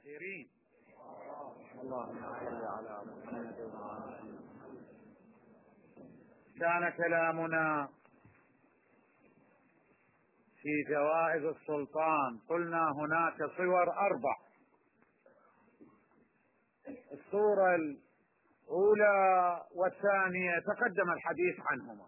الطاهرين. اللهم صل على محمد وعلى آله. كان كلامنا في جوائز السلطان، قلنا هناك صور 4. الصورة الأولى والثانية تقدم الحديث عنهما.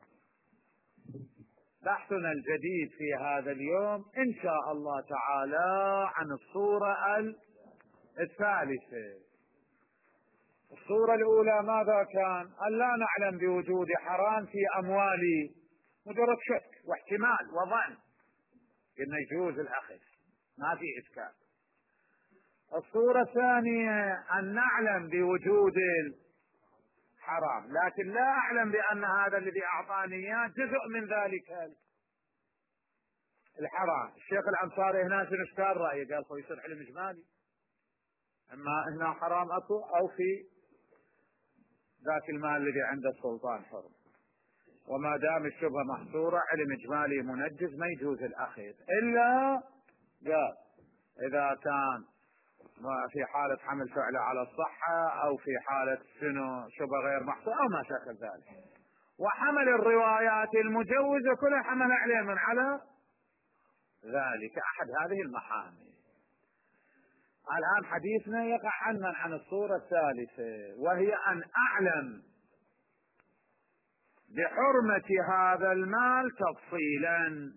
بحثنا الجديد في هذا اليوم إن شاء الله تعالى عن الصورة الثالثة. الصورة الأولى ماذا كان؟ أن لا نعلم بوجود حرام في أموالي، مجرد شك واحتمال وظن إنه يجوز الأخذ، ما في إشكال. الصورة الثانية أن نعلم بوجود الحرام لكن لا أعلم بأن هذا الذي أعطاني إياه جزء من ذلك الحرام. الشيخ الأنصاري هنا شنو اشكال رأيه؟ قال هو يصير علم إجمالي، اما هنا حرام اكو او في ذاك المال الذي عند السلطان حرم، وما دام الشبهه محصوره علم اجمالي منجز ما يجوز الاخذ الا قال اذا كان في حاله حمل فعله على الصحه او في حاله شبهه غير محصوره او ما شاكل ذلك. وحمل الروايات المجوزه كلها حمل عليه من على ذلك احد هذه المحامل. الآن حديثنا يقع عن الصورة الثالثة، وهي أن أعلم بحرمة هذا المال تفصيلا،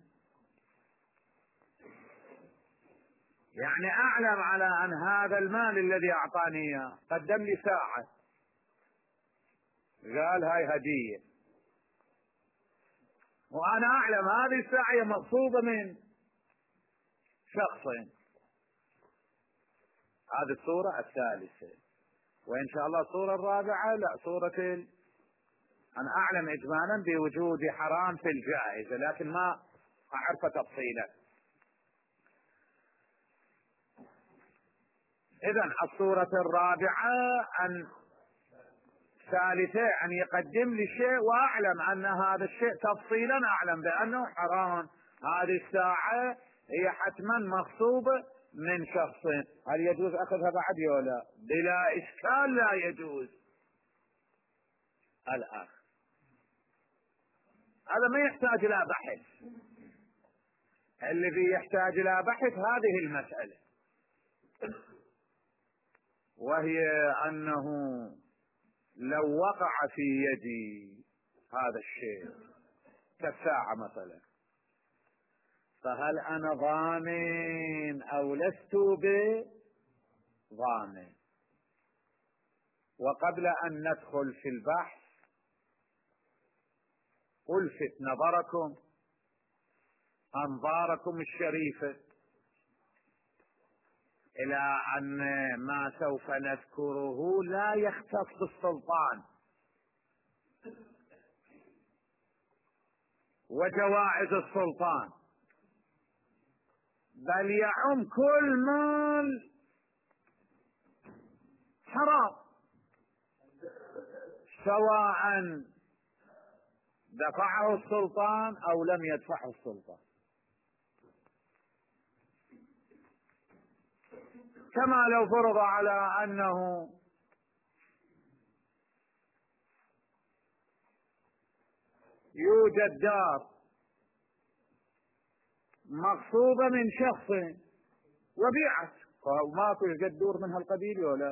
يعني أعلم على أن هذا المال الذي أعطاني قدم لي ساعة، قال هاي هدية، وأنا أعلم هذه الساعة مقصودة من شخصين. هذه الصورة الثالثة. وإن شاء الله الصورة الرابعة لا صورة أنا أعلم إجمالا بوجود حرام في الجائزة لكن ما أعرف تفصيلا. إذن الصورة الرابعة أن ثالثة أن يقدم لي شيء وأعلم أن هذا الشيء تفصيلا أعلم بأنه حرام. هذه الساعة هي حتما مغصوبة من شخص، هل يجوز أخذها بعد ولا بلا إشكال؟ لا يجوز. الآن هذا ما يحتاج إلى بحث، الذي يحتاج إلى بحث هذه المسألة، وهي أنه لو وقع في يدي هذا الشيء كالساعة مثلا، فهل أنا ضامن أو لست بضامن؟ وقبل أن ندخل في البحث ألفت نظركم أنظاركم الشريفة إلى أن ما سوف نذكره لا يختص بالسلطان وجوائز السلطان، بل يعم كل مال حرام سواء دفعه السلطان أو لم يدفعه السلطان. كما لو فرض على أنه يوجد دار مغصوبة من شخص وبيعت، وماكو يوجد دور من هالقبيل ولا،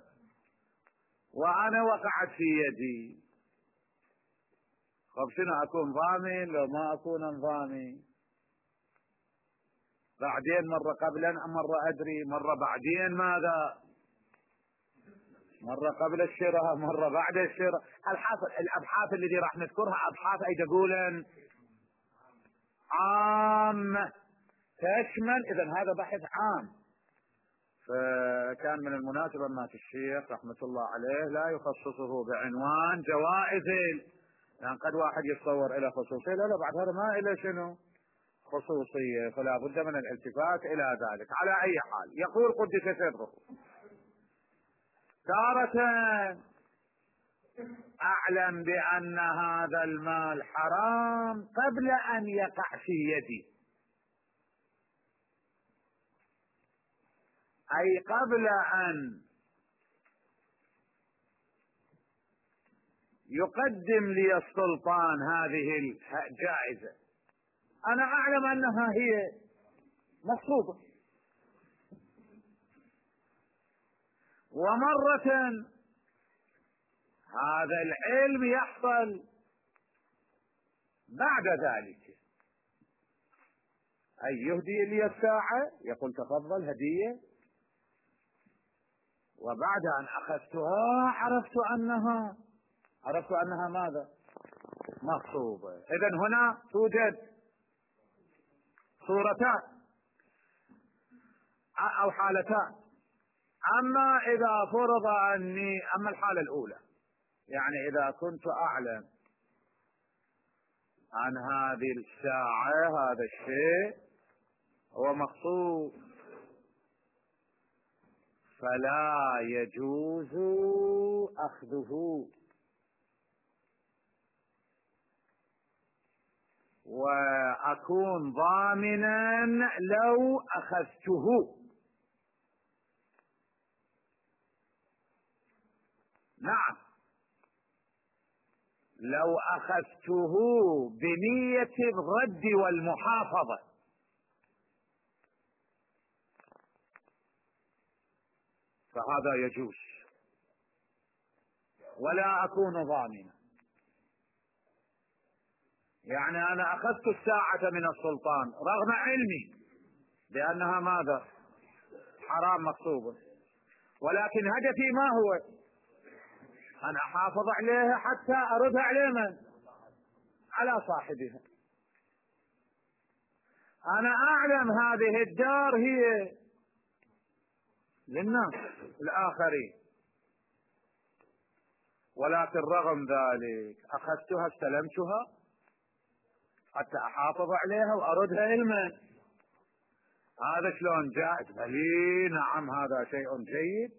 وأنا وقعت في يدي، طب شنو أكون ضامن لو ما أكون ضامن؟ بعدين مرة قبلا مرة أدري مرة بعدين ماذا، مرة قبل الشراء مرة بعد الشراء. الأبحاث التي راح نذكرها أبحاث أي تقولا عام تشمل، إذن هذا بحث عام. فكان من المناسبة ما الشيخ رحمة الله عليه لا يخصصه بعنوان جوائز، لأن قد واحد يتصور إلى خصوصية، لا بعد هذا ما إلى شنو خصوصية، فلا بد من الالتفات إلى ذلك. على أي حال يقول قدس سره تارة أعلم بأن هذا المال حرام قبل أن يقع في يدي، أي قبل أن يقدم لي السلطان هذه الجائزة أنا أعلم أنها هي مقصودة، ومرة هذا العلم يحصل بعد ذلك، أي يهدي لي الساعة يقول تفضل هدية، وبعد أن أخذتها عرفت أنها ماذا؟ مغصوبة. إذن هنا توجد صورتان أو حالتان. أما إذا فرض أما الحالة الأولى، يعني إذا كنت أعلم عن هذه الساعة هذا الشيء هو مغصوب، فلا يجوز أخذه، وأكون ضامنا لو أخذته. نعم، لو أخذته بنية الرد والمحافظة فهذا يجوز، ولا أكون ضامنا. يعني أنا أخذت الساعة من السلطان رغم علمي بأنها ماذا؟ حرام مغصوبة، ولكن هدفي ما هو؟ أن أحافظ عليها حتى أردها على من؟ على صاحبها. أنا أعلم هذه الدار هي للناس الآخرين، ولكن رغم ذلك أخذتها استلمتها حتى أحافظ عليها وأردها علما. هذا شلون جائز؟ بلي نعم، هذا شيء جيد،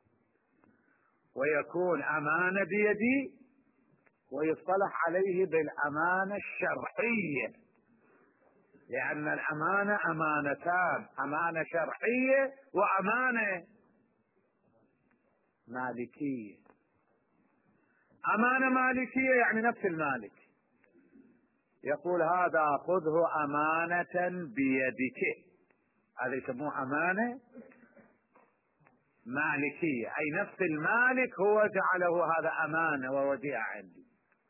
ويكون أمانة بيدي، ويصطلح عليه بالأمانة الشرعية، لأن الأمانة أمانتان: أمانة شرعية وأمانة مالكية. أمانة مالكية يعني نفس المالك يقول هذا خذه أمانة بيدك، هذا يسموه أمانة مالكية، أي نفس المالك هو جعله هذا أمانة ووديعة عندي.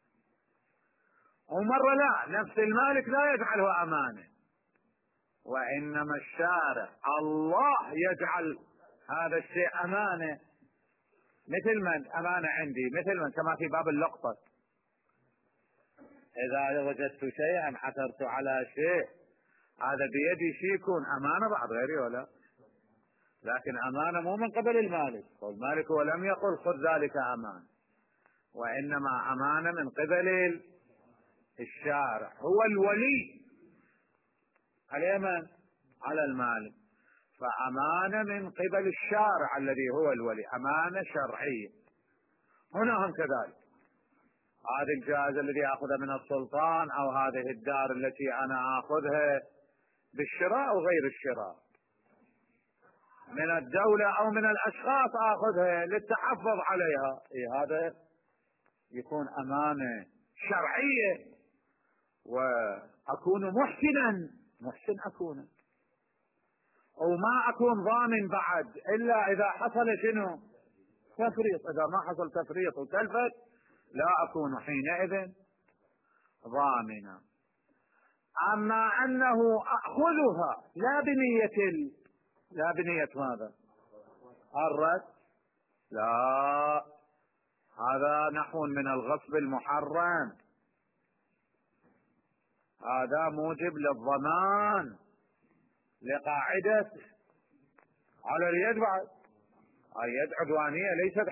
ومرة لا، نفس المالك لا يجعله أمانة، وإنما الشارع الله يجعل هذا الشيء أمانة. مثل من أمانة عندي؟ مثل من كما في باب اللقطة، إذا وجدت شيئا عثرت على شيء هذا بيدي شيء يكون أمانة بعد غيري ولا، لكن أمانة مو من قبل المالك، والمالك هو لم يقل خذ ذلك أمانة، وإنما أمانة من قبل الشارع، هو الولي على من؟ على المالك، فأمانة من قبل الشارع الذي هو الولي، أمانة شرعية. هنا هم كذلك، هذه الجائزة الذي أخذها من السلطان، أو هذه الدار التي أنا أخذها بالشراء أو غير الشراء من الدولة أو من الأشخاص أخذها للتحفظ عليها، هذا يكون أمانة شرعية، وأكون محسن أكون، وما أكون ضامن بعد إلا إذا حصل شنو؟ تفريط. إذا ما حصل تفريط وتلفت لا أكون حينئذ ضامنا. أما أنه أخذها لا بنية ماذا؟ الرد، لا، هذا نحو من الغصب المحرم، هذا موجب للضمان لقاعدة على اليد. بعد اليد عدوانية، ليست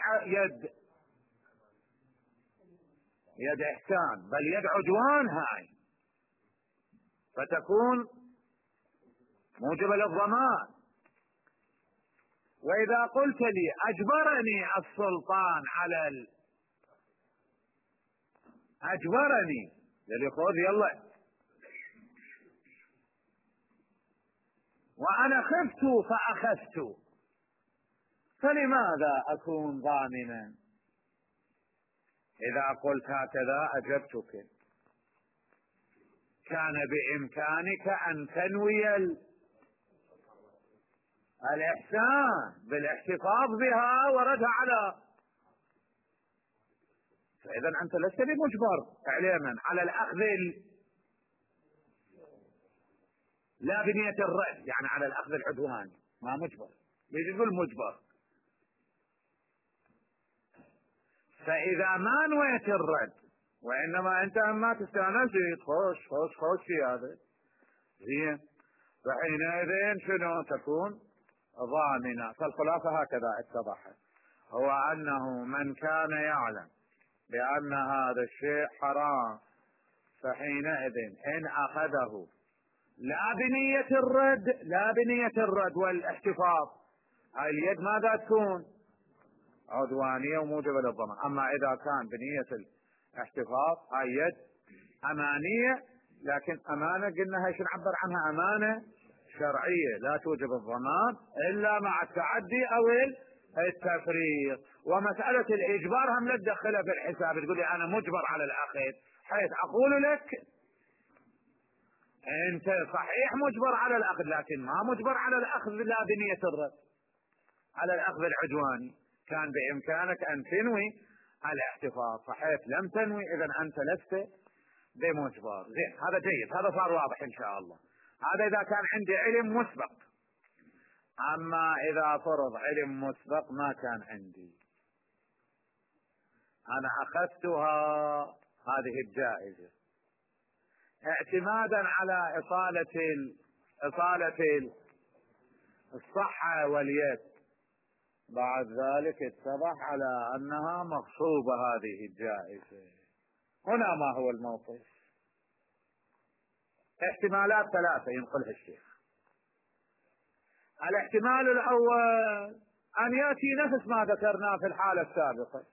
يد إحسان، بل يد عدوان، هاي فتكون موجبة للضمان. وإذا قلت لي أجبرني السلطان على أجبرني الذي خذ يلا، وأنا خفت فأخذت، فلماذا أكون ضامنا؟ إذا قلت هكذا أجبتك. كان بإمكانك أن تنوي الإحسان بالاحتفاظ بها وردها على، فإذا أنت لست بمجبر فعليا على الأخذ لا بنية الرد، يعني على الأخذ العدواني ما مجبر، يقول مجبر. فإذا ما نويت الرد وإنما أنت أما تستانس خوش في هذا زين، فحينئذ شنو تكون ضامنة. فالخلاصة هكذا اتضحت، هو أنه من كان يعلم بأن هذا الشيء حرام فحينئذ إن أخذه لا بنية الرد والاحتفاظ، هاي اليد ماذا تكون؟ عدوانية وموجبة للضمان. أما إذا كان بنية الاحتفاظ هاي يد أمانية، لكن أمانة قلنا هاي نعبر عنها أمانة شرعية لا توجب الضمان إلا مع التعدي أو التفريط. ومسألة الإجبار هم لا تدخلها في الحساب، تقول لي أنا مجبر على الأخذ، حيث أقول لك أنت صحيح مجبر على الأخذ لكن ما مجبر على الأخذ لا بنية الرد، على الأخذ العدواني. كان بإمكانك أن تنوي الاحتفاظ، فحيث لم تنوي إذا أنت لست بمجبر. زين، هذا جيد، هذا صار واضح إن شاء الله. هذا إذا كان عندي علم مسبق. أما إذا فرض علم مسبق ما كان عندي، أنا أخذتها هذه الجائزة اعتمادا على إصالة الصحة واليد، بعد ذلك اتضح على أنها مغصوبة هذه الجائزة. هنا ما هو الموقف؟ احتمالات ثلاثة ينقلها الشيخ. الاحتمال الأول أن يأتي نفس ما ذكرناه في الحالة السابقة،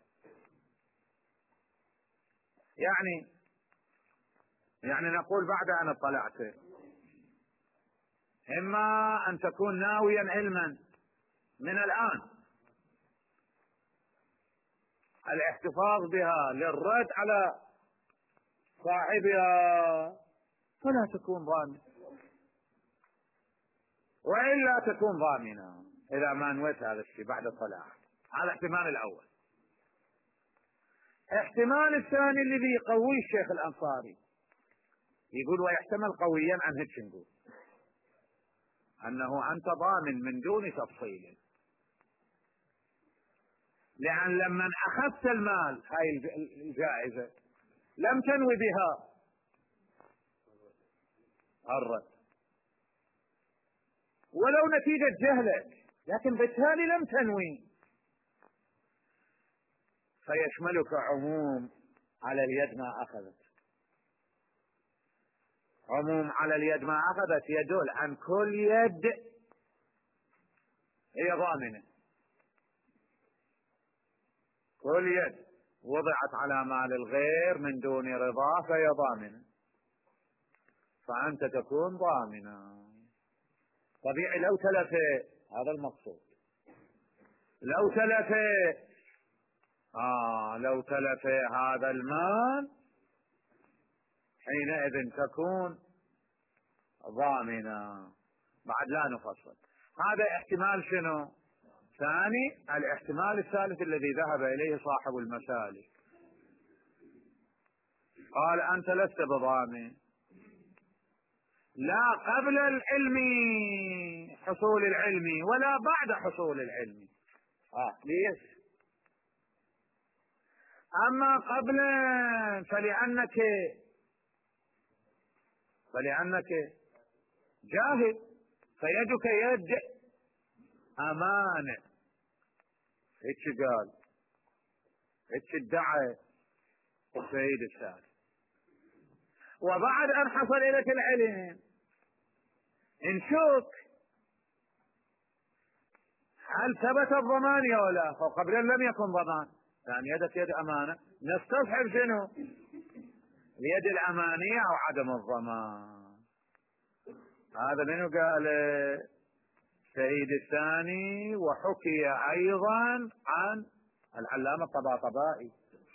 يعني نقول بعد أن اطلعت، إما أن تكون ناويا علما من الآن الاحتفاظ بها للرد على صاحبها فلا تكون ضامن، وإلا تكون ضامنة إذا ما نويت هذا الشيء بعد الطلاق. هذا الاحتمال الأول. احتمال الثاني الذي يقوي الشيخ الأنصاري، يقول ويحتمل قويا عن هيك نقول أنه أنت ضامن من دون تفصيل، لأن لما أخذت المال هاي الجائزة لم تنوي بها الرد ولو نتيجة جهلك، لكن بالتالي لم تنوي، فيشملك عموم على اليد ما أخذت. عموم على اليد ما أخذت يدل عن كل يد هي ضامنة، كل يد وضعت على مال الغير من دون رضاه فهي ضامنة، فأنت تكون ضامنة. طبيعي لو تلف، هذا المقصود، لو تلف هذا المال حينئذ تكون ضامنة. بعد لا نفصل. هذا احتمال شنو؟ ثاني. الاحتمال الثالث الذي ذهب إليه صاحب المسالك، قال أنت لست بضامن لا قبل العلم، حصول العلم، ولا بعد حصول العلم. ليش؟ أما قبل فلأنك جاهل، فيدك يد أمانة، هيك قال، هيك ادعى السيد السادس. وبعد أن حصل إليك العلم نشوف هل ثبت الضمان يا ولا، فقبل لم يكن ضمان، يعني يدك يد أمانة، نستصحب شنو؟ اليد الأمانية أو عدم الضمان. هذا منو قال؟ الشهيد الثاني. وحكي أيضا عن العلامة الطباطبائي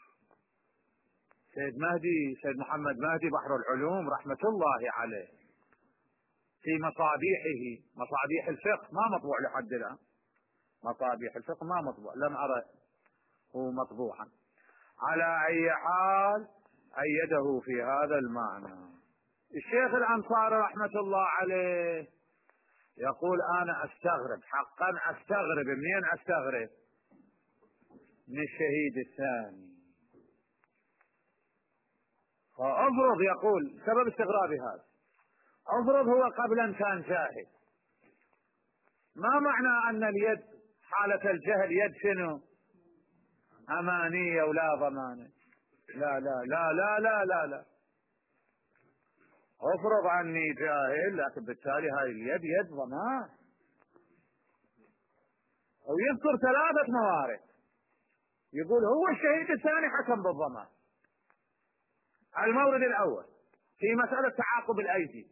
سيد محمد مهدي بحر العلوم رحمة الله عليه في مصابيحه، مصابيح الفقه، ما مطبوع لحد الآن، مصابيح الفقه ما مطبوع، لم أرى هو مطبوعا. على أي حال أيده في هذا المعنى. الشيخ الأنصاري رحمة الله عليه يقول أنا أستغرب، حقا أستغرب. منين أستغرب؟ من الشهيد الثاني. فأفرض، يقول سبب استغرابي هذا، أفرض هو قبلا كان جاهل، ما معنى أن اليد حالة الجهل يد شنو؟ أمانية ولا ضمانة؟ لا لا لا لا لا لا لا. افرض عني جاهل، لكن بالتالي هاي اليد يد ضمان. ويذكر 3 موارد، يقول هو الشهيد الثاني حكم بالضمان. المورد الأول في مسألة تعاقب الأيدي.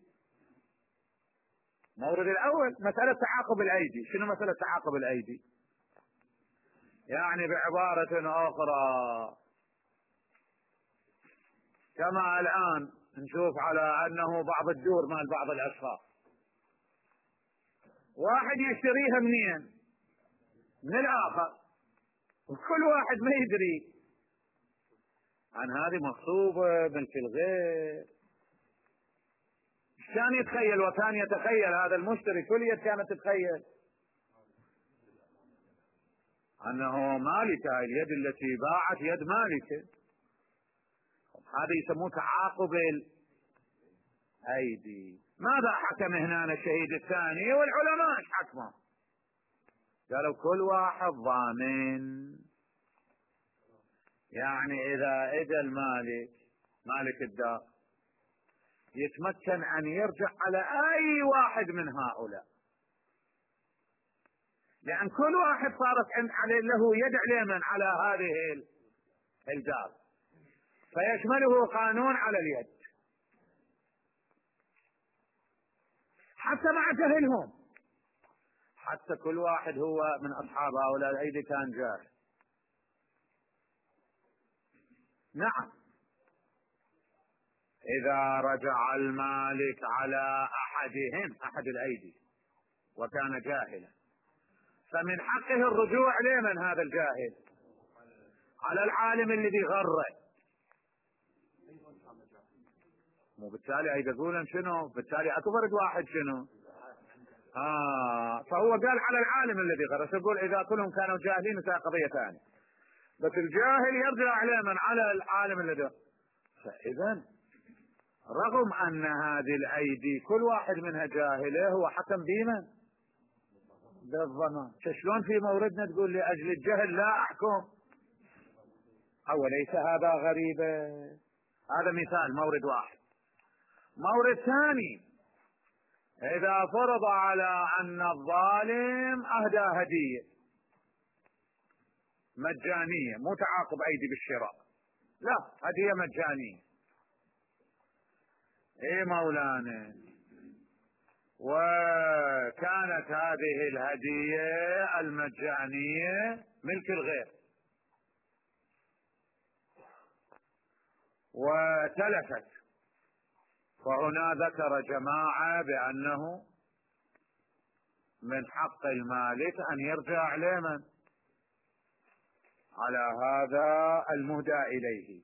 المورد الأول مسألة تعاقب الأيدي. شنو مسألة تعاقب الأيدي؟ يعني بعبارة أخرى، كما الآن نشوف على أنه بعض الدور مال بعض الأشخاص، واحد يشتريها منين؟ من الآخر، وكل واحد ما يدري عن هذه مغصوبة ملك الغير. كان يتخيل وكان يتخيل هذا المشتري، كل يد كانت تتخيل أنه مالكة، اليد التي باعت يد مالكة. هذا يسموه تعاقب الأيدي. ماذا حكم هنا الشهيد الثاني والعلماء ايش حكموا؟ قالوا كل واحد ضامن. يعني إذا اجى المالك، مالك الدار، يتمكن أن يرجع على أي واحد من هؤلاء، لأن كل واحد صارت عليه له يد عليمن على هذه الدار، فيشمله قانون على اليد حتى مع جهلهم، حتى كل واحد هو من أصحاب هؤلاء الأيدي كان جاهل. نعم، إذا رجع المالك على أحدهم، أحد الأيدي، وكان جاهلا، فمن حقه الرجوع لمن هذا الجاهل؟ على العالم الذي غره. وبالتالي يقولون شنو؟ بالتالي أكبر واحد شنو؟ فهو قال على العالم الذي غره. يقول إذا كلهم كانوا جاهلين فهي قضية ثانية، بس الجاهل يرجع لمن؟ على العالم الذي. فإذا رغم أن هذه الأيدي كل واحد منها جاهلة، هو حكم بمن؟ بالضمان. شلون في موردنا تقول لأجل الجهل لا أحكم؟ أوليس هذا غريبة؟ هذا مثال، مورد واحد. مورد ثاني، إذا فرض على أن الظالم أهدى هدية مجانية، مو تعاقب أيدي بالشراء، لا، هدية مجانية. إيه مولانا، وكانت هذه الهدية المجانية ملك الغير، وتلفت، فهنا ذكر جماعة بأنه من حق المالك أن يرجع لمن؟ على هذا المهدى إليه،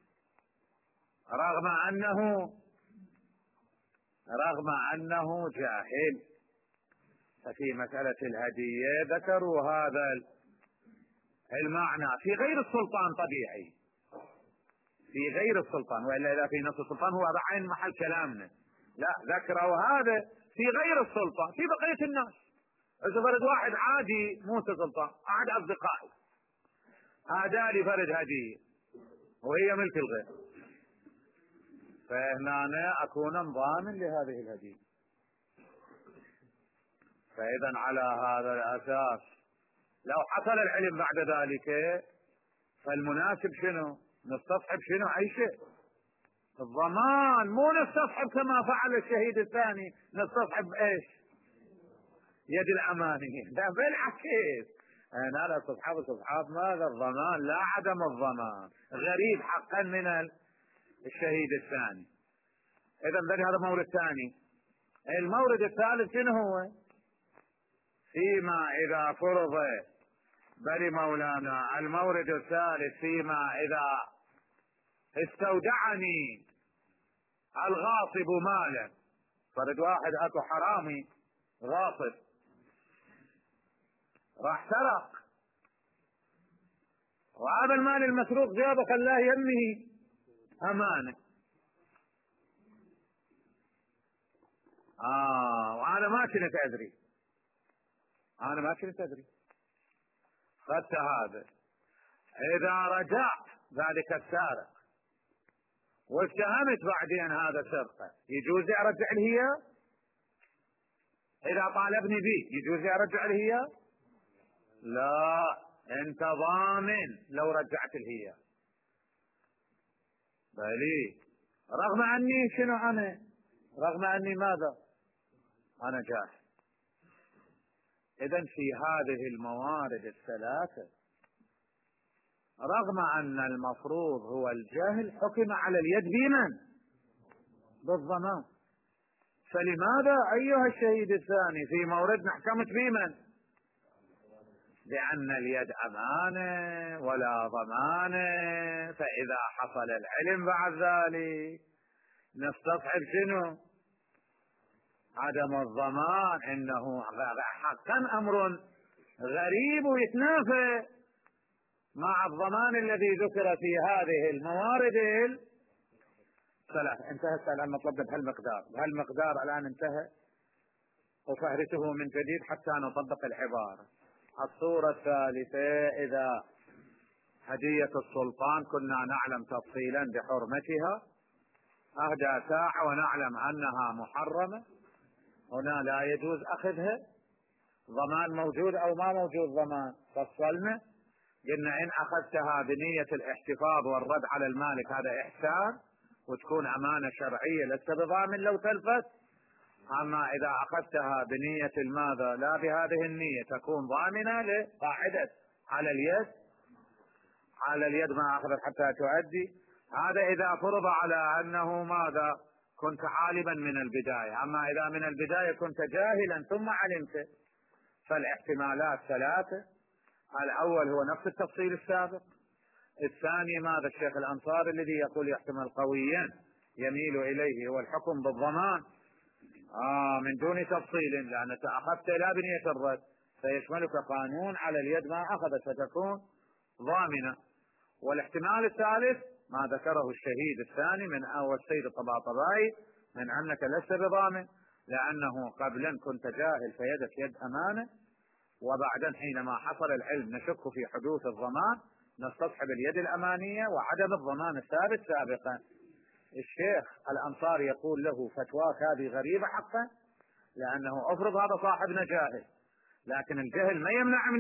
رغم أنه جاهل. ففي مسألة الهدية ذكروا هذا المعنى في غير السلطان طبيعي، في غير السلطان، وإلا إذا في نص السلطان هو بعين محل كلامنا. لا، ذكروا هذا في غير السلطان، في بقية الناس. إذا فرد واحد عادي مو سلطان، أحد أصدقائي هذا لي فرد هدية وهي ملك الغير، فهنا أنا أكون ضامن لهذه الهدية. فإذا على هذا الأساس لو حصل العلم بعد ذلك، فالمناسب شنو؟ نستصحب شنو؟ أي شيء، الضمان، مو نستصحب كما فعل الشهيد الثاني، نستصحب ايش؟ يد الأمانية. لا بالعكس، أنا أصحاب ماذا الضمان، لا عدم الضمان، غريب حقا من الشهيد الثاني. إذا هذا مورد ثاني. المورد الثالث شنو هو؟ فيما إذا فرض بل مولانا، المورد الثالث فيما إذا استودعني الغاصب مالا. فرد واحد اكو حرامي غاصب راح سرق، وهذا المال المسروق جابه خلاه يمه امانه. وانا ما كنت ادري، خدت هذا. اذا رجعت ذلك السارق واتهمت بعدين هذا سرقه، يجوز ارجع له هي؟ اذا طالبني به يجوز ارجع له هي؟ لا، انت ضامن لو رجعت له هي. بلي رغم اني شنو رغم اني ماذا؟ انا جاهل. اذا في هذه الموارد الثلاثه رغم ان المفروض هو الجهل حكم على اليد بمن؟ بالضمان. فلماذا ايها الشهيد الثاني في موردنا حكمت بمن؟ لان اليد امانه ولا ضمانه. فاذا حصل العلم بعد ذلك نستصحب شنو؟ عدم الضمان. انه حقا امر غريب ويتنافى مع الضمان الذي ذكر في هذه الموارد الثلاث. انتهت الان مطلبنا بهالمقدار الان انتهى، وفهرسه من جديد حتى نطبق العبارة. الصورة الثالثة: إذا هدية السلطان كنا نعلم تفصيلا بحرمتها، أهدى ساعة ونعلم أنها محرمة، هنا لا يجوز أخذها. ضمان موجود أو ما موجود ضمان؟ فصلنا قلنا إن أخذتها بنية الاحتفاظ والرد على المالك هذا إحسان وتكون أمانة شرعية لست بضامن لو تلفت. أما إذا أخذتها بنية الماذا؟ لا بهذه النية، تكون ضامنة لقاعدة على اليد ما أخذت حتى تؤدي. هذا إذا فرض على أنه ماذا؟ كنت عالما من البداية. أما إذا من البداية كنت جاهلا ثم علمت، فالاحتمالات ثلاثة: الأول هو نفس التفصيل السابق، الثاني ماذا؟ الشيخ الأنصاري الذي يقول يحتمل قويا يميل إليه هو الحكم بالضمان من دون تفصيل، لأنك أخذت لا بنية الرد فيشملك قانون على اليد ما أخذت فتكون ضامنة. والاحتمال الثالث ما ذكره الشهيد الثاني من أول السيد الطباطبائي من أنك لست بضامن، لأنه قبلا كنت جاهل فيدك يد أمانة، وبعدا حينما حصل العلم نشك في حدوث الضمان نستصحب اليد الأمانية وعدم الضمان الثابت سابقا. الشيخ الأنصاري يقول له فتواك هذه غريبة حقا، لأنه أفرض هذا صاحبنا جاهل، لكن الجهل ما يمنع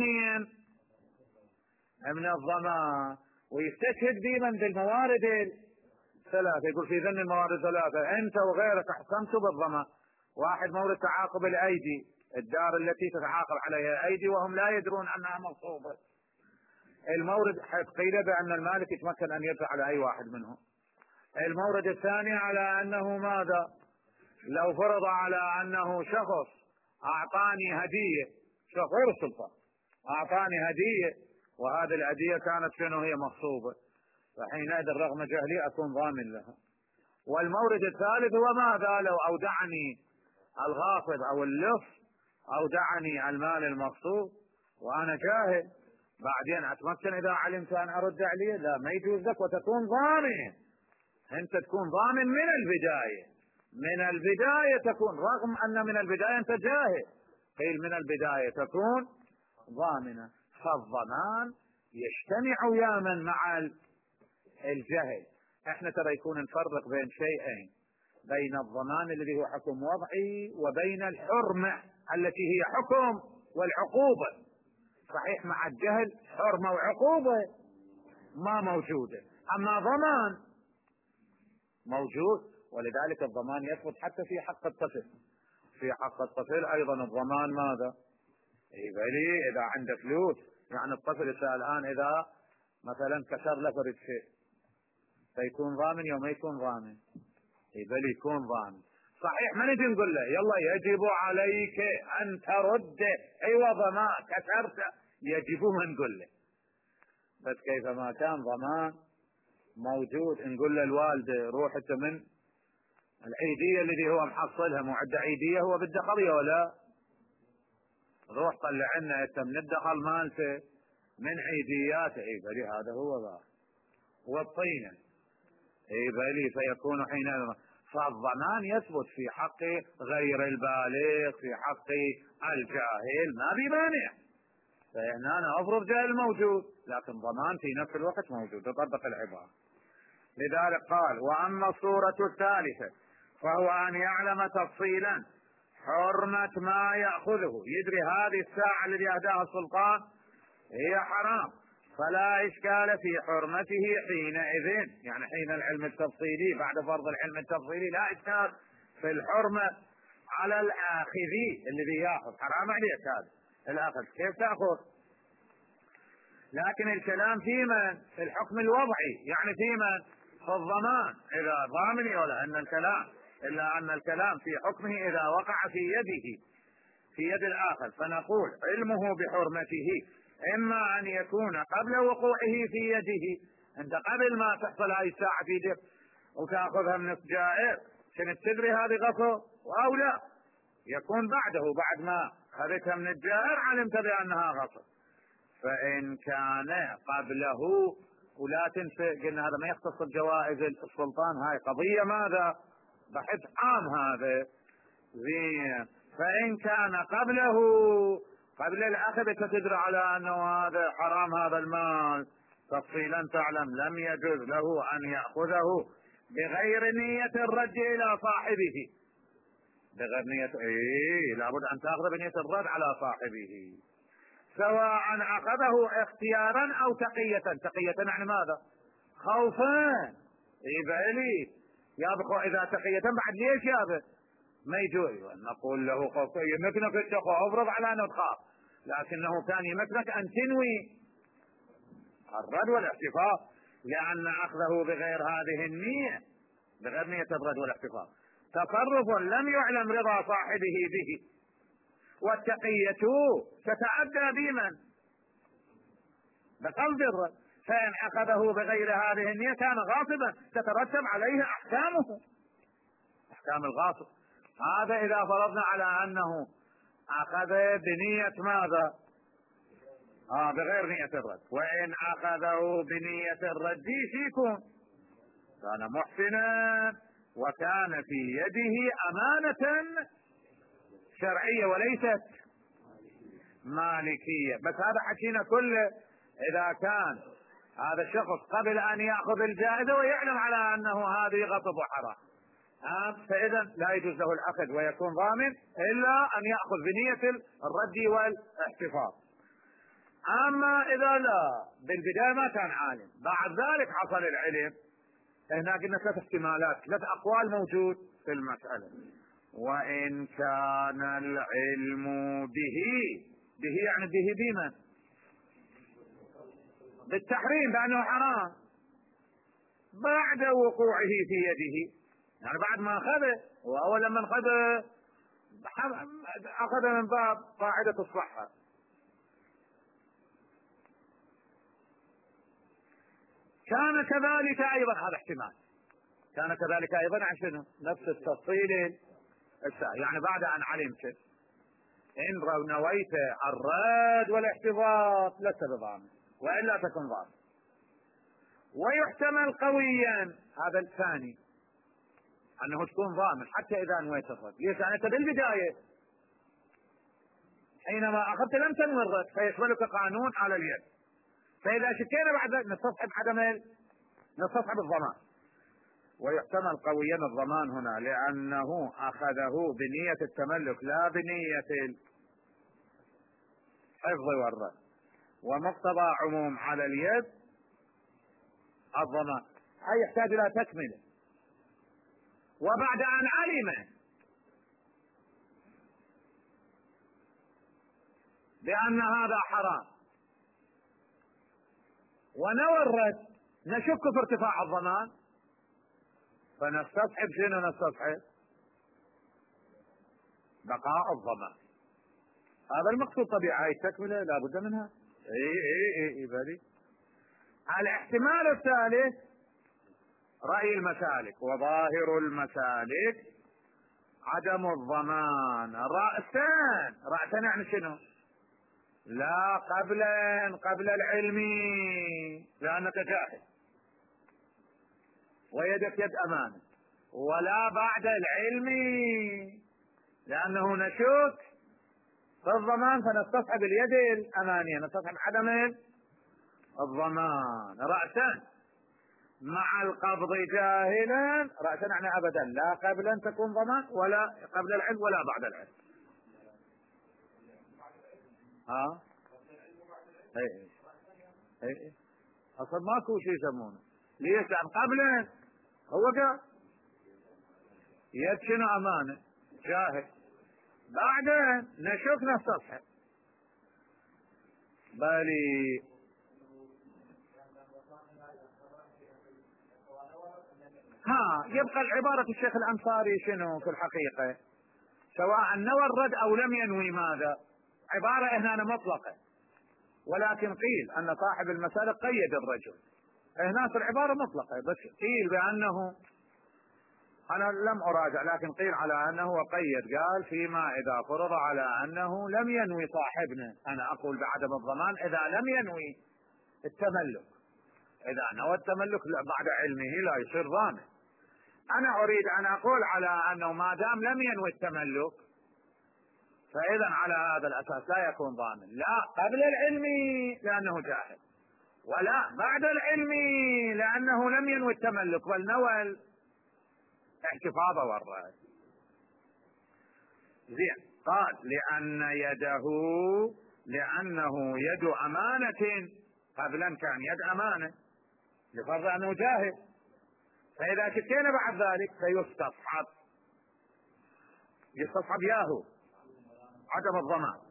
من الضمان. ويستشهد بمن؟ بالموارد الثلاثة. يقول في ذن الموارد الثلاثة أنت وغيرك أحكمتوا بالضمان. واحد مورد تعاقب الأيدي، الدار التي تتعاقب عليها الأيدي وهم لا يدرون أنها مغصوبة. المورد قيل بأن المالك يتمكن أن يدفع على أي واحد منهم. المورد الثاني على أنه ماذا؟ لو فرض على أنه شخص أعطاني هدية، شخص غير السلطان أعطاني هدية وهذه الهدية كانت شنو؟ هي مغصوبة، فحينئذ رغم جهلي أكون ضامن لها. والمورد الثالث هو ماذا؟ لو أودعني الغاصب أو اللص أودعني المال المغصوب وأنا جاهل، بعدين أتمكن إذا علمت أن أرد عليه؟ لا، ما يجوز لك وتكون ضامن. أنت تكون ضامن من البداية تكون، رغم أن من البداية أنت جاهل، قيل من البداية تكون ضامنة. فالضمان يجتمع ياما مع الجهل. احنا ترى يكون نفرق بين شيئين، بين الضمان الذي هو حكم وضعي وبين الحرمة التي هي حكم والعقوبة. صحيح مع الجهل حرمة وعقوبة ما موجودة، أما ضمان موجود، ولذلك الضمان يثبت حتى في حق الطفل. في حق الطفل أيضا الضمان ماذا؟ بلي إذا عنده فلوس، يعني الطفل الآن إذا مثلا كسر له فرد شيء فيكون ضامن يوم ما يكون ضامن؟ بل يكون ضامن. صحيح ما نجي نقول له يلا يجب عليك أن ترد عوض ما كسرت، يجب ما نقول له، بس كيفما كان ضمان موجود نقول له الوالدة روح انت من العيدية الذي هو محصلها، معد عيدية هو بده قضية ولا روح طلع لنا انت من الدخل مالته من عيدياته، بلي هذا هو ذا والطينة، بلي فيكون حينئذ فالضمان يثبت في حق غير البالغ، في حق الجاهل ما بمانع، فهنا أنا أفرض جاهل موجود لكن ضمان في نفس الوقت موجود، تطبق العبارة. لذلك قال وأما الصورة الثالثة فهو أن يعلم تفصيلا حرمة ما يأخذه، يدري هذه الساعة الذي أهداها السلطان هي حرام، فلا إشكال في حرمته حينئذ، يعني حين العلم التفصيلي بعد فرض العلم التفصيلي لا إشكال في الحرمة على الآخذي الذي يأخذ، حرام عليك هذا الأخذ كيف تأخذ، لكن الكلام في من؟ في الحكم الوضعي، يعني في من؟ في الضمان إذا ضامن، ولا أن الكلام إلا أن الكلام في حكمه إذا وقع في يده في يد الآخر، فنقول علمه بحرمته إما أن يكون قبل وقوعه في يده، أنت قبل ما تحصل هاي الساعة في يدك وتأخذها من الجائر كنت تدري هذه غصب، أو لا يكون بعده بعد ما أخذتها من الجائر علمت بأنها غصب، فإن كان قبله ولا تنسى قلنا هذا ما يختص الجوائز السلطان، هاي قضية ماذا بحث عام هذا زين، فإن كان قبله قبل الأخذ تدري على أنه هذا حرام هذا المال تفصيلا تعلم لم يجوز له أن يأخذه بغير نية الرد إلى صاحبه، بغير نية لابد أن تأخذ بنية الرد على صاحبه، سواء أخذه اختيارا أو تقية، تقية يعني ماذا؟ خوفا، بلي يا بخو إذا تقية بعد ليش يا ما يجوز نقول له خوف يمكنك التقوى افرض على أنه تخاف، لكنه كان يمكنك أن تنوي الرد والاحتفاظ، لأن أخذه بغير هذه النية بغير نية الرد والاحتفاظ تصرف لم يعلم رضا صاحبه به، والتقية تتعدى بمن؟ بقصد الرد، فإن أخذه بغير هذه النية كان غاصبا تترتب عليه أحكامه، أحكام الغاصب، هذا إذا فرضنا على أنه أخذ بنية ماذا؟ بغير نية الرد، وإن أخذه بنية الرد فيكم كان محسنا وكان في يده أمانة شرعية وليست مالكية، بس هذا حكينا كله إذا كان هذا الشخص قبل أن يأخذ الجائزة ويعلم على أنه هذه غصب وحرام، فإذا لا يجوز له الأخذ ويكون ضامن إلا أن يأخذ بنية الرد والاحتفاظ. أما إذا لا بالبداية ما كان عالم بعد ذلك حصل العلم، هنا قلنا ثلاث احتمالات، ثلاث أقوال موجود في المسألة، وإن كان العلم به يعني به بمن؟ بالتحريم بأنه حرام بعد وقوعه في يده، يعني بعد ما أخذه، وأول لما أخذ من باب قاعدة الصحة، كان كذلك أيضا هذا احتمال، كان كذلك أيضا عشان نفس التفصيل يعني بعد أن علمت إن نويت الرد والاحتفاظ لست بضامن وإلا تكون ضامن، ويحتمل قويا هذا الثاني أنه تكون ضامن حتى إذا نويت الرد، ليش؟ أنت بالبداية حينما أخذت لم تنوي الرد فيشملك قانون على اليد، فإذا شكينا بعد ذلك نستصحب الضمان، ويحتمل قويا الضمان هنا لأنه أخذه بنية التملك لا بنية الحفظ والرد، ومقتضى عموم على اليد الضمان، هي يحتاج إلى تكمله، وبعد أن علم بأن هذا حرام ونوى الرد، نشك في ارتفاع الضمان، فنستصحب شنو؟ نستصحب بقاء الضمان. هذا المقصود طبيعي. هاي التكملة لا بد منها. اي بلي. الاحتمال الثالث رأي المسالك، وظاهر المسالك عدم الضمان رأسا يعني شنو؟ لا قبل العلم لأنك جاهل ويدك يد أمانة، ولا بعد العلم لأنه نشك في الضمان، فنستصحب اليد الأمانية، نستصحب عدم الضمان رأسا مع القبض جاهلا. رأسا يعني أبدا، لا قبل أن تكون ضمان ولا قبل العلم ولا بعد العلم. اي اصلا ماكو شيء يسمونه. ليش؟ عن قبل هو قال يد شنو امانه جاهل، بعدين نشوف نستصحب. بالي يبقى العبارة الشيخ الأنصاري شنو في الحقيقة؟ سواء نوى الرد أو لم ينوي ماذا؟ عبارة هنا مطلقة، ولكن قيل أن صاحب المسألة قيد الرجل. هنا العبارة مطلقة، بس قيل بأنه، أنا لم أراجع لكن قيل على أنه قيد، قال فيما إذا فرض على أنه لم ينوي صاحبنا. أنا أقول بعدم الضمان إذا لم ينوي التملك. إذا نوى التملك بعد علمه لا يصير ضامن. أنا أريد أن أقول على أنه ما دام لم ينوي التملك فإذا على هذا الأساس لا يكون ضامن، لا قبل العلم لأنه جاهل، ولا بعد العلم لأنه لم ينوي التملك بل نوى الاحتفاظ والرد. زين. قال لأنه يد أمانة، قبلا كان يد أمانة لفرض أنه جاهل، فإذا شكينا بعد ذلك يستصحب ياهو عدم الضمان.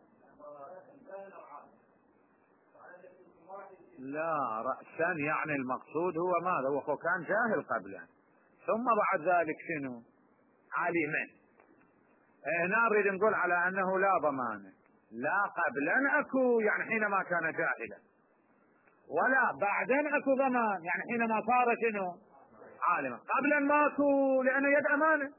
لا رأسا يعني المقصود هو ماذا؟ هو كان جاهل قبلا ثم بعد ذلك شنو؟ علما. هنا نريد نقول على أنه لا ضمان، لا قبلا أكو يعني حينما كان جاهلا، ولا بعدا أكو ضمان يعني حينما صار شنو؟ عالما. قبلا ماكو لأنه يد أمانة،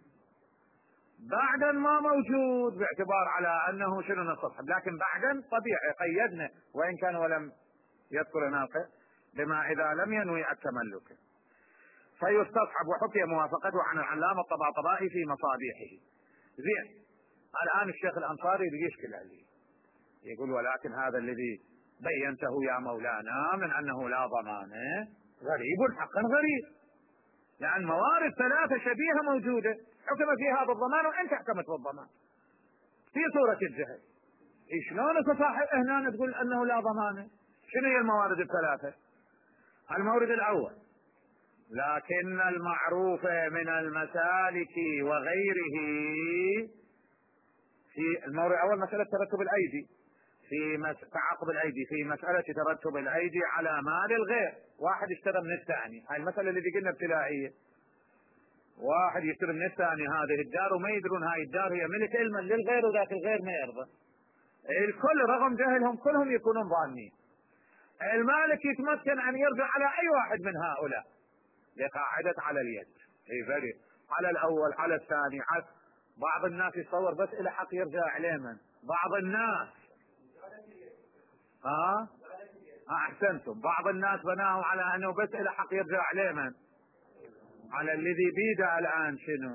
بعدا ما موجود باعتبار على أنه شنو نستصحب، لكن بعدا طبيعي قيدنا وإن كان ولم يذكر ناقل بما إذا لم ينوي التملك فيستصحب. وحكي موافقته عن العلامة الطباطبائي في مصابيحه. زين. الآن الشيخ الأنصاري يشكل عليه، يقول ولكن هذا الذي بينته يا مولانا من أنه لا ضمان غريب حقا غريب، لأن موارد ثلاثة شبيهة موجودة حكم فيها بالضمان وأنت حكمت بالضمان في صورة الجهل. شلون تصاحب هنا تقول أنه لا ضمان؟ شنو هي الموارد الثلاثة؟ المورد الأول لكن المعروف من المسالك وغيره في المورد الأول مسألة ترتب الأيدي تعاقب الأيدي، في مسألة ترتب الأيدي على مال الغير. واحد اشترى من الثاني، هاي المسألة اللي قلنا ابتلائية، واحد يشتري من الثاني هذه الدار وما يدرون هاي الدار هي ملك علما للغير وذاك الغير ما يرضى، الكل رغم جهلهم كلهم يكونون ظانين. المالك يتمكن أن يرجع على أي واحد من هؤلاء لقاعدة على اليد. فرق على الأول على الثاني. بعض الناس يتصور بس إلى حق يرجع عليه من بعض الناس. أحسنتم. بعض الناس بناه على أنه بس إلى حق يرجع عليه من على الذي بيده الآن شنو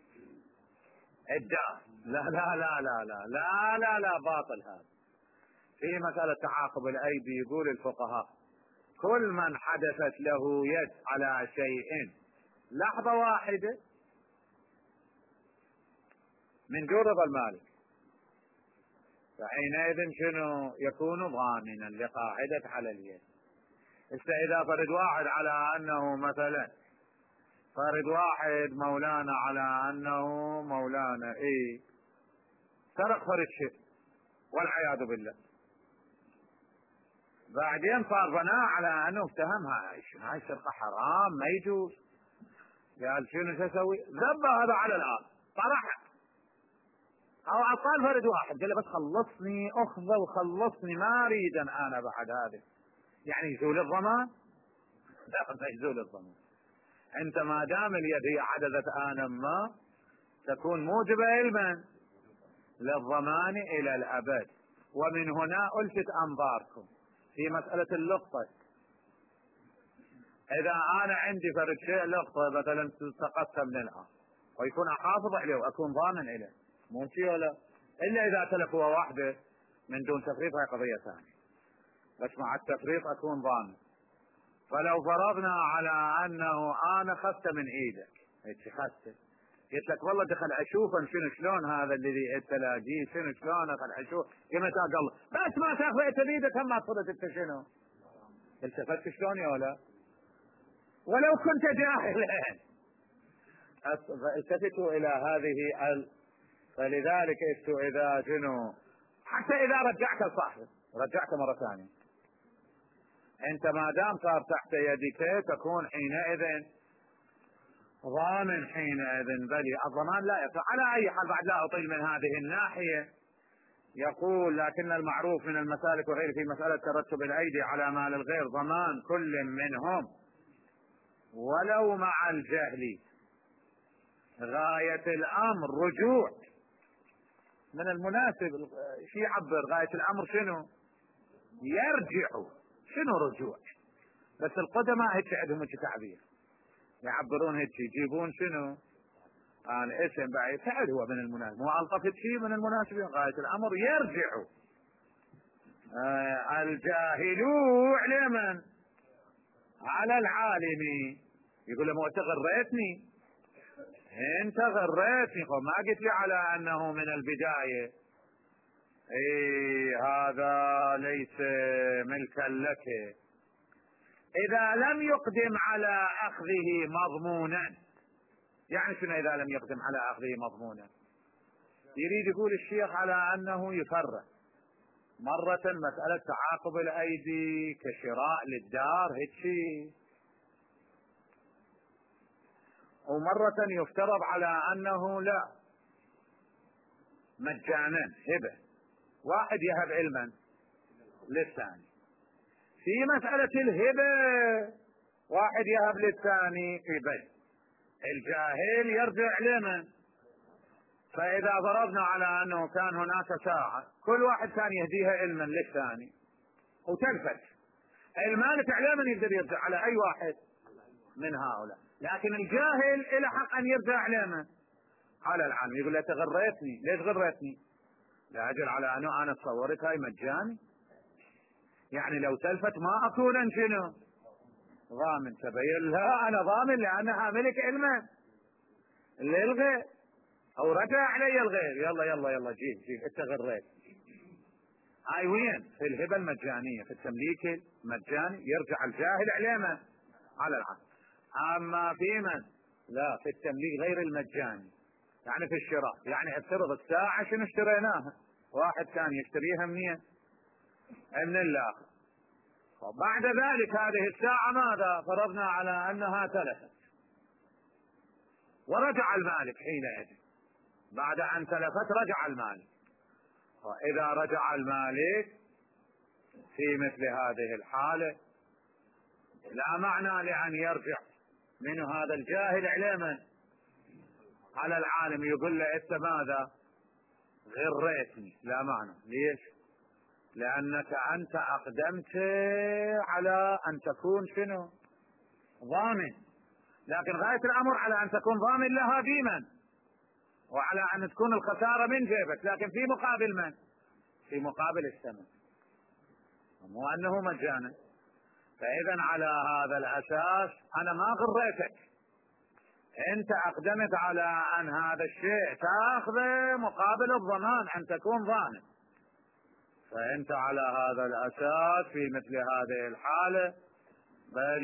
الدار. لا لا لا لا لا لا لا لا باطل هذا. في مسألة تعاقب الأيدي يقول الفقهاء كل من حدثت له يد على شيء لحظة واحدة من دون رضا المالك فحينئذ شنو يكون ضامنا لقاعدة على اليد. إذا فرد واحد على أنه مثلا فرد واحد مولانا على أنه مولانا سرق فرد شيء والعياذ بالله. بعدين صار بناء على انه افتهمها هاي سرقة حرام ما يجوز، قال شنو تسوي؟ ذبه هذا على الارض طرحه، او اطفال فرد واحد قال له بس خلصني اخذه وخلصني ما اريد انا بعد هذا. يعني يزول الضمان؟ لا ما يزول الضمان. انت ما دام اليد هي حدثت آنا ما تكون موجبة علما للضمان الى الابد. ومن هنا الفت انظاركم في مسألة اللقطة. اذا انا عندي فرد شيء لقطة مثلا تلتقطت من الارض ويكون احافظ عليه واكون ضامن عليه مو شيء ولا، الا اذا تلف هو واحدة من دون تفريط هاي قضية ثانية، بس مع التفريط اكون ضامن. فلو فرضنا على انه انا خذته من ايدك هيك خذته، قلت لك والله دخل اشوفه شنو شلون هذا الذي تلاقيه شنو شلون دخل اشوف قمت اقل بس ما تاخذه انت بيدك هم ما صرت انت شنو التفت شلون يا ولا ولو كنت جاهلا. التفتوا الى هذه فلذلك اذا شنو حتى اذا رجعت لصاحبه رجعته مره ثانيه انت ما دام صار تحت يدك تكون حينئذ ضامن حينئذ. بل الضمان لا يقع على اي حال. بعد لا اطيل من هذه الناحية. يقول لكن المعروف من المسالك وغيره في مسألة ترتب الايدي على مال الغير ضمان كل منهم ولو مع الجهل. غاية الامر رجوع من المناسب شي يعبر غاية الامر شنو يرجع شنو رجوع. بس القدماء هيك عندهم هيك تعبير يعبرون هيك يجيبون شنو الاسم بعد فعل هو من المناسب مو الطف شيء من المناسب. غاية الامر يرجع الجاهل علما على العالم. يقول له انت غريتني انت غريتني ما قلت لي على انه من البداية هذا ليس ملكا لك. اذا لم يقدم على اخذه مضمونا. يعني شنو اذا لم يقدم على اخذه مضمونا؟ يريد يقول الشيخ على انه يفرق مرة مسألة تعاقب الايدي كشراء للدار هيك، ومرة يفترض على انه لا مجانا هبة واحد يهب علما للثاني. في مسألة الهبة واحد يهب للثاني في بيت الجاهل يرجع لمن. فإذا ضربنا على أنه كان هناك ساعة كل واحد كان يهديها علما للثاني وتلفت المالك علما يقدر يرجع على أي واحد من هؤلاء، لكن الجاهل إلى حق أن يرجع علما على العالم. يقول له تغريتني ليش غريتني؟ لأجل على أنه أنا تصورت هاي مجاني، يعني لو تلفت ما أكون شنو ضامن. تبين لا أنا ضامن لأنها ملك علما للغير أو رجع علي الغير. يلا جيب انت غريت. هاي وين في الهبة المجانية في التمليك المجاني يرجع الجاهل علما على العقل. أما في من لا في التمليك غير المجاني يعني في الشراء، يعني افترض الساعة شنو اشتريناها واحد كان يشتريها من الآخر، وبعد ذلك هذه الساعة ماذا فرضنا على أنها تلفت ورجع المالك حينئذ بعد أن تلفت رجع المالك. وإذا رجع المالك في مثل هذه الحالة لا معنى لأن يرجع من هذا الجاهل علما على العالم يقول له انت ماذا غريتني، لا معنى. ليش؟ لأنك أنت أقدمت على أن تكون شنو ضامن، لكن غاية الأمر على أن تكون ضامن لها ديما وعلى أن تكون الخسارة من جيبك، لكن في مقابل من؟ في مقابل الثمن، مو أنه مجانا. فإذا على هذا الأساس أنا ما غريتك، أنت أقدمت على أن هذا الشيء تأخذه مقابل الضمان أن تكون ضامن، فأنت على هذا الأساس في مثل هذه الحالة بل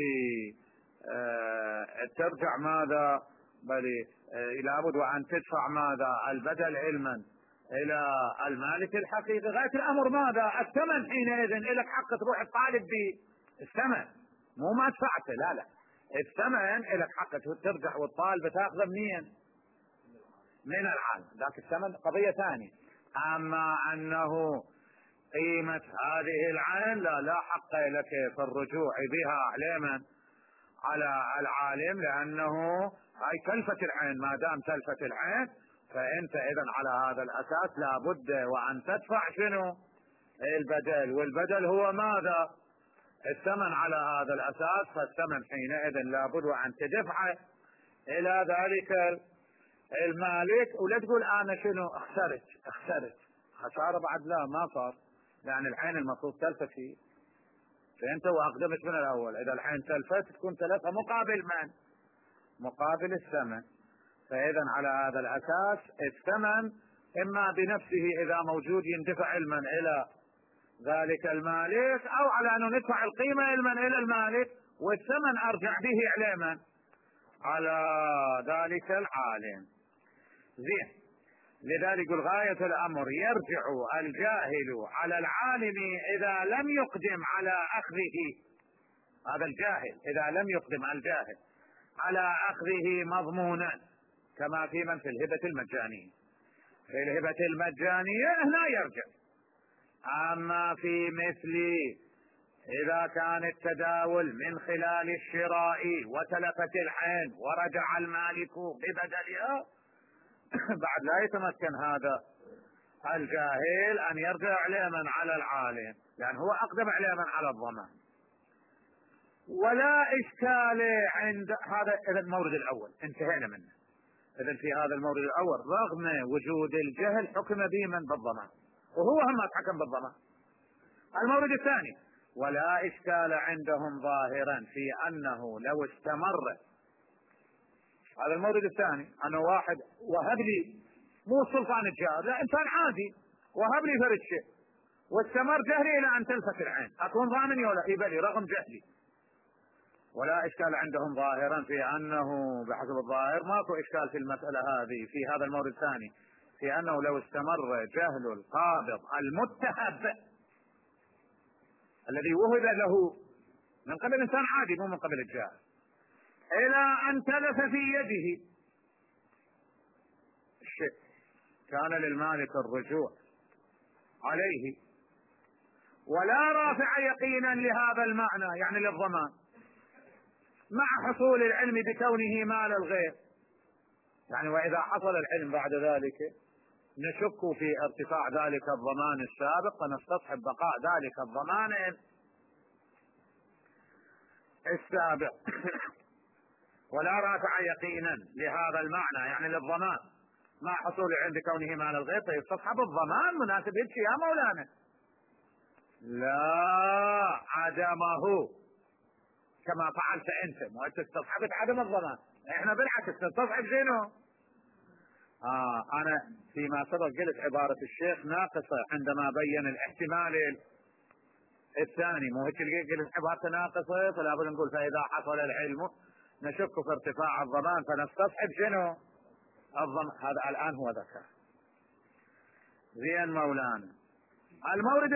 ترجع ماذا؟ بل لابد وأن تدفع ماذا؟ البدل علما إلى المالك الحقيقي. غاية الأمر ماذا؟ الثمن. حينئذ لك حق تروح تطالب بالثمن، مو ما دفعته، لا لا، الثمن لك حق ترجع وتطالب تاخذه منين؟ من العالم. ذاك الثمن قضية ثانية. أما أنه قيمة هذه العين لا حق لك في الرجوع بها علما على العالم، لأنه هاي تلفة العين. ما دام تلفة العين فأنت إذن على هذا الأساس لابد وأن تدفع شنو؟ البدل. والبدل هو ماذا؟ الثمن. على هذا الأساس فالثمن حينئذ لابد وأن تدفعه إلى ذلك المالك. ولا تقول أنا شنو خسرت خسارة بعد، لا، ما صار، لأن العين المفروض تلفت فيه، فأنت وأقدمت من الأول. إذا العين تلفت تكون تلفها مقابل من؟ مقابل الثمن. فإذا على هذا الأساس الثمن إما بنفسه إذا موجود يندفع علما إلى ذلك المالك، أو على أنه ندفع القيمة علما إلى المالك والثمن أرجع به علما على ذلك العالم. زين. لذلك غاية الأمر يرجع الجاهل على العالم إذا لم يقدم على أخذه. هذا الجاهل إذا لم يقدم الجاهل على أخذه مضمونا، كما في من في الهبة المجانية. في الهبة المجانية هنا يرجع. أما في مثل إذا كان التداول من خلال الشراء وتلفت العين ورجع المالك ببدلها بعد لا يتمكن هذا الجاهل أن يرجع علما على العالم، لأن هو أقدم علما على الضمان. ولا إشكال عند هذا. إذا المورد الأول انتهينا منه. إذا في هذا المورد الأول رغم وجود الجهل حكم به من بالضمان، وهو هم حكم بالضمان. المورد الثاني ولا إشكال عندهم ظاهرا في أنه لو استمر. هذا المورد الثاني، أنه واحد وهب لي، مو سلطان الجار، لا، إنسان عادي وهب لي فرد شيء واستمر جهلي إلى أن تلفت العين، أكون ضامن ولا يبلي رغم جهلي. ولا إشكال عندهم ظاهرا في أنه بحسب الظاهر ماكو إشكال في المسألة هذه في هذا المورد الثاني، في أنه لو استمر جهل القابض المتهب الذي وهب له من قبل إنسان عادي مو من قبل الجاهل إلى أن تلف في يده الشيء، كان للمالك الرجوع عليه ولا رافع يقينا لهذا المعنى، يعني للضمان، مع حصول العلم بكونه مال الغير. يعني وإذا حصل العلم بعد ذلك نشك في ارتفاع ذلك الضمان السابق فنستصحب بقاء ذلك الضمان السابق ولا رافع يقينا لهذا المعنى، يعني للضمان، مع حصول العلم بكونه مال الغير فيستصحب الضمان مناسب يبكي يا مولانا. لا، عدمه كما فعلت انت، وانت استصحبت عدم الضمان، احنا بالعكس نستصحب شنو؟ انا فيما سبق قلت عبارة الشيخ ناقصة عندما بين الاحتمال الثاني، مو هيك قلت عبارة ناقصة، فلا بد نقول فاذا حصل العلم نشك في ارتفاع الضمان فنستصحب شنو؟ الضمان. هذا الان هو ذكر. زين مولانا. المورد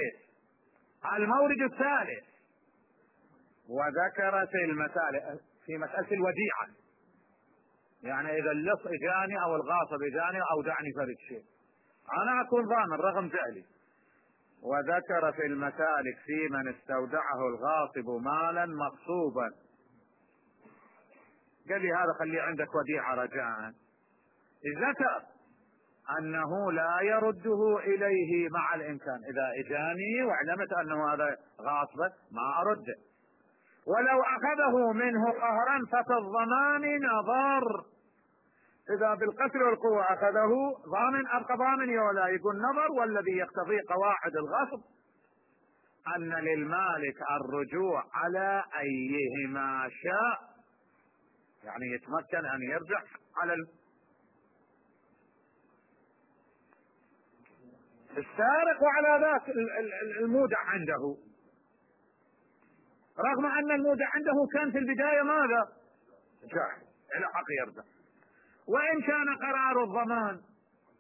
الثالث وذكر في مسألة الوديعة، يعني إذا اللص إجاني أو الغاصب إجاني أو دعني فرد شيء أنا أكون ضامن رغم جهلي. وذكر في المسالك في من استودعه الغاصب مالا مغصوبا، قال لي هذا خليه عندك وديعة رجاء. ذكر أنه لا يرده إليه مع الإمكان، إذا إجاني وعلمت أنه هذا غاصبة ما أرده، ولو أخذه منه قهرا ففي الضمان نظر. إذا بالقتل والقوة أخذه ضامن أبقى ضامن ولا يقول نظر. والذي يقتضي قواعد الغصب أن للمالك الرجوع على أيهما شاء، يعني يتمكن أن يرجع على السارق وعلى ذاك المودع عنده، رغم أن المودع عنده كان في البداية ماذا؟ جاهل، إلى حق يرجع. وإن كان قرار الضمان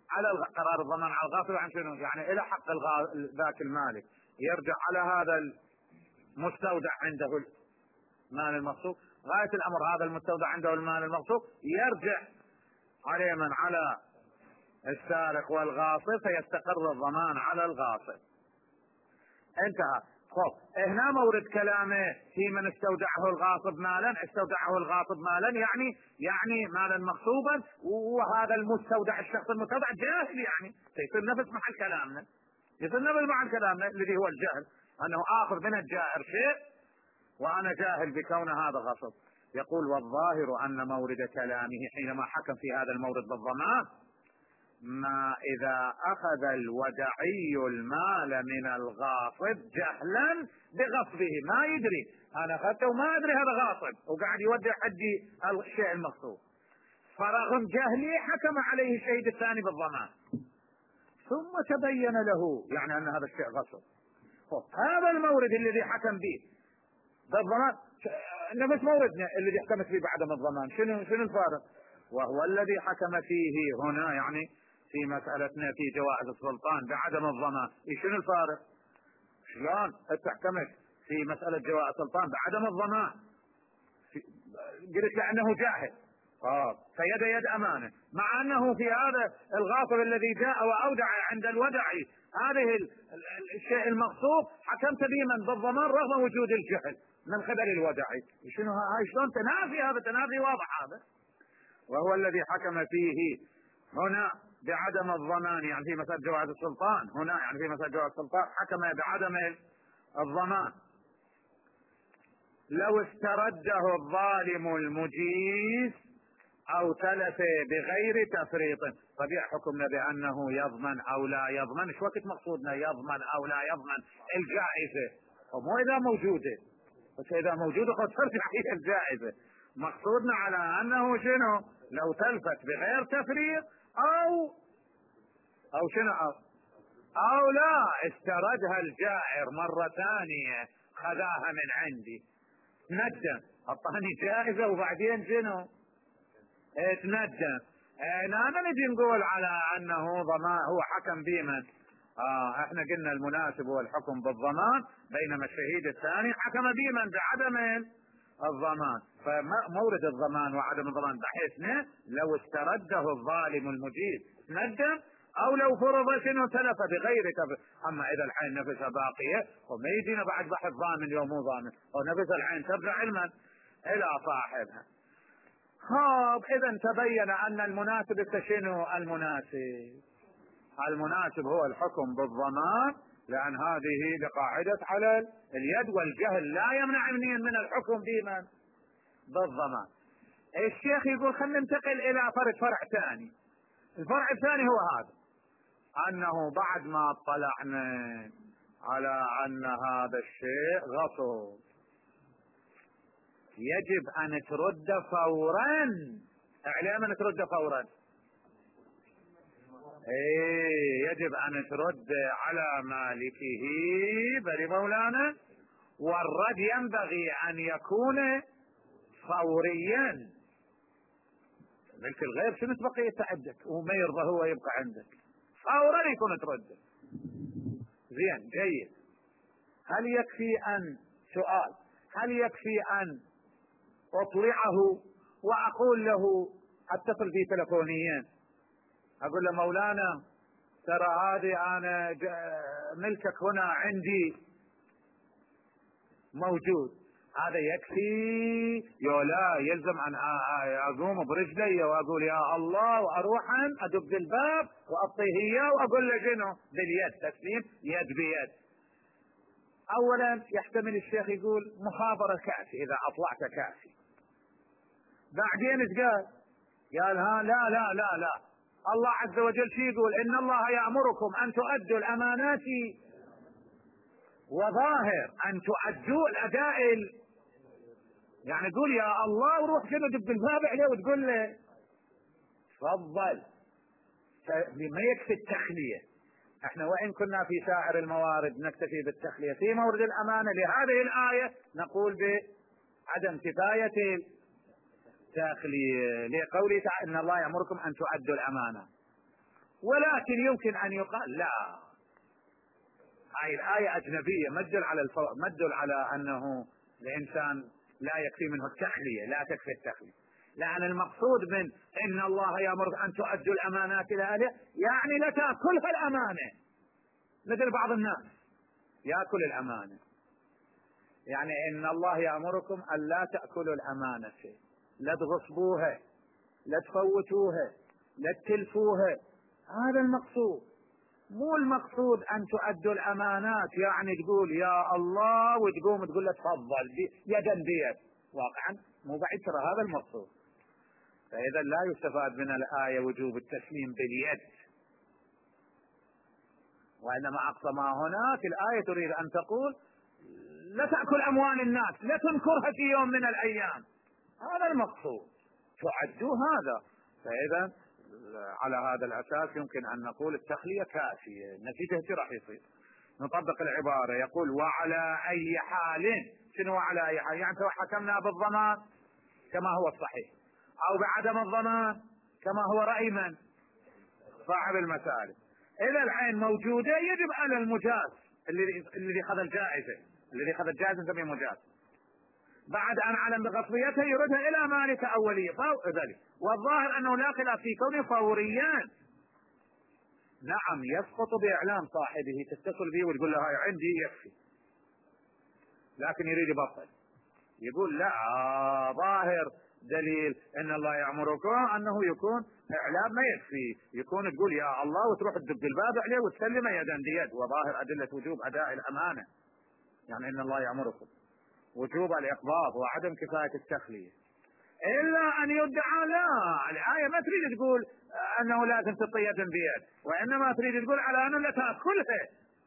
على قرار الضمان على الغاصب عن شنو؟ يعني الى حق ذاك المالك يرجع على هذا المستودع عنده المال المغصوب. غاية الامر هذا المستودع عنده المال المغصوب يرجع عليه من على السارق والغاصب فيستقر الضمان على الغاصب. انتهى. خب هنا مورد كلامه في من استودعه الغاصب مالا، استودعه الغاصب مالا يعني مالا مغصوبا، وهذا المستودع الشخص المستودع جاهل، يعني يصير نفس محل كلامنا، يصير نفس محل كلامنا الذي هو الجهل، انه اخذ من الجائر شيء وانا جاهل بكون هذا غصب. يقول والظاهر ان مورد كلامه حينما حكم في هذا المورد بالضمان ما اذا اخذ الودعي المال من الغاصب جهلا بغصبه، ما يدري انا اخذته وما ادري هذا غاصب وقاعد يودع حدي الشيء المغصوب، فرغم جهلي حكم عليه الشهيد الثاني بالضمان ثم تبين له يعني ان هذا الشيء غصب. هذا المورد الذي حكم به بالضمان نفس موردنا الذي حكمت فيه بعدم الضمان، شنو الفارق؟ وهو الذي حكم فيه هنا يعني في مسألتنا في جوائز السلطان بعدم الضمان. شنو الفارق؟ شلون تحكمت في مسألة جوائز السلطان بعدم الضمان؟ قلت لأنه جاهل فيد يد أمانة، مع أنه في هذا الغاصب الذي جاء وأودع عند الودعي هذه الشيء المغصوب حكمت به من بالضمان رغم وجود الجهل من قبل الودعي. شنو هاي؟ شلون تنافي؟ هذا تنافي واضح هذا. وهو الذي حكم فيه هنا بعدم الضمان يعني في مسألة جواز السلطان، هنا يعني في مسألة جواز السلطان حكم بعدم الضمان. لو استرده الظالم المجيز او تلف بغير تفريط، طبيعي حكمنا بانه يضمن او لا يضمن. ايش وقت مقصودنا يضمن او لا يضمن؟ الجائزة، ومو اذا موجودة، بس اذا موجودة قد ترجع هي الجائزة. مقصودنا على انه شنو؟ لو تلفت بغير تفريط او شنو او لا استردها الجائر مرة ثانية خذاها من عندي ندم اعطاني جائزة وبعدين شنو تندم. انا نجي نقول على انه ضمان هو حكم بمن احنا قلنا المناسب هو الحكم بالضمان، بينما الشهيد الثاني حكم بمن بعدم الضمان. فمورد الضمان وعدم الضمان بحيث لو استرده الظالم المجيد ندم، او لو فرض شنو تلف بغير تفريط. اما اذا العين نفسها باقية وما يجينا بعد بحث ضامن يوم مو ضامن، ونفس العين ترجع علما الى صاحبها. اذا تبين ان المناسب شنو المناسب هو الحكم بالضمان، لان هذه لقاعدة على اليد، والجهل لا يمنع من الحكم بمن بالضمان. الشيخ يقول خلينا ننتقل الى فرع ثاني. الفرع الثاني هو هذا، انه بعد ما اطلعنا على ان هذا الشيء غصب يجب ان ترد فورا. اعلام ان ترد فورا، يجب ان ترد على مالكه بري مولانا، والرد ينبغي ان يكون فوريا. ملك الغير شنو بقية عندك وما يرضى هو يبقى عندك، فورا يكون ترد. زين جيد. هل يكفي ان سؤال هل يكفي ان اطلعه واقول له اتصل في تلفونيا اقول له مولانا ترى هذه انا ملكك هنا عندي موجود، هذا يكفي؟ لا يلزم ان اقوم برجلي واقول يا الله واروح ادق الباب واعطيه اياه واقول له شنو باليد تسليم يد بيد. اولا يحتمل الشيخ يقول مخابرة كافي، اذا اطلعت كافي. بعدين ايش قال ها لا لا لا لا، الله عز وجل شي يقول ان الله يأمركم ان تؤدوا الامانات، وظاهر ان تؤدوا الاداء يعني قول يا الله وروح كده دب الباب عليه وتقول له تفضل. ما يكفي التخلية. احنا وان كنا في سائر الموارد نكتفي بالتخلية، في مورد الامانة لهذه الآية نقول بعدم كفاية التخلية لقوله تعالى ان الله يأمركم ان تؤدوا الامانة. ولكن يمكن أن يقال لا، هاي الآية أجنبية، ما تدل على أنه الإنسان لا يكفي منه التخلية، لا تكفي التخلية، لأن المقصود من إن الله يأمر أن تؤدوا الأمانات إلى أهلها يعني لا تأكلها الأمانة، مثل بعض الناس يأكل الأمانة. يعني إن الله يأمركم أن لا تأكلوا الأمانة، لا تغصبوها، لا تفوتوها، لا تلفوها، هذا المقصود. مو المقصود أن تؤدوا الأمانات يعني تقول يا الله وتقوم تقول له تفضل يدا بيد، واقعا مو بعيد، ترى هذا المقصود. فإذا لا يستفاد من الآية وجوب التسليم باليد، وإنما أقصى ما هناك الآية تريد أن تقول لا تأكل أموال الناس، لا تنكرها في يوم من الأيام، هذا المقصود، تعدوا هذا. فإذا على هذا الأساس يمكن أن نقول التخلية كافية، نتيجة راح يصير. نطبق العبارة، يقول وعلى أي حال. شنو على أي حال؟ يعني سواء حكمنا بالضمان كما هو الصحيح أو بعدم الضمان كما هو رأي من؟ صاحب المسائل. إذا العين موجودة يجب على المجاز الذي أخذ الجائزة، الذي أخذ الجائزة نسميه مجاز، بعد أن علم بغصبيته يردها إلى مالك أولية ذلك. والظاهر أنه لا خلاف في كونه فوريا. نعم يسقط بإعلام صاحبه، تتصل به وتقول له هاي عندي يكفي، لكن يريد يبطل، يقول لا ظاهر دليل ان الله يأمركم انه يكون اعلام ما يكفي، يكون تقول يا الله وتروح تدق الباب عليه وتسلمه يدا بيد، وظاهر ادلة وجوب اداء الامانة، يعني ان الله يأمركم وجوب الاقباض وعدم كفاية التخلية. الا ان يدعى لا، الآية ما تريد تقول انه لازم تعطي يدا بيد، وانما تريد تقول على انه لا تأكلها،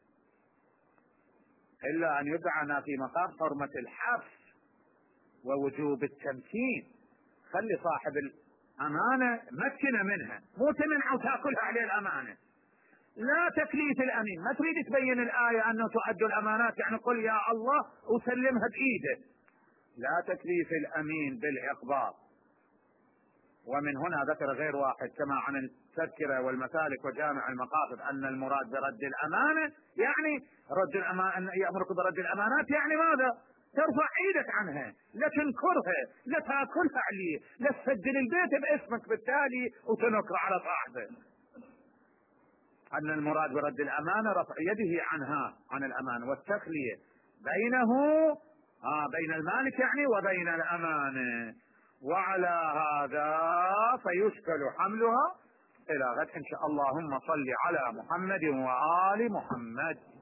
الا ان يدعى أنها في مقام حرمة الحبس ووجوب التمكين. خلي صاحب الأمانة مكنة منها، مو تمنع وتأكلها عليه الأمانة. لا تكليف الأمين، ما تريد تبين الآية أنه تؤدوا الأمانات يعني قل يا الله وسلمها بإيده، لا تكليف الأمين بالإقباض. ومن هنا ذكر غير واحد كما عن التذكرة والمسالك وجامع المقاصد أن المراد برد الأمانة يعني رد الأمانة، يأمرك برد الأمانات يعني ماذا؟ ترفع ايدك عنها، لا تنكرها، لا تاكلها عليه، لا تسجل البيت باسمك بالتالي وتنكر على صاحبه. أن المراد برد الأمانة رفع يده عنها عن الأمانة والتخلية بينه بين المالك يعني وبين الأمانة. وعلى هذا فيشكل حملها إلى غد إن شاء الله. اللهم صل على محمد وآل محمد.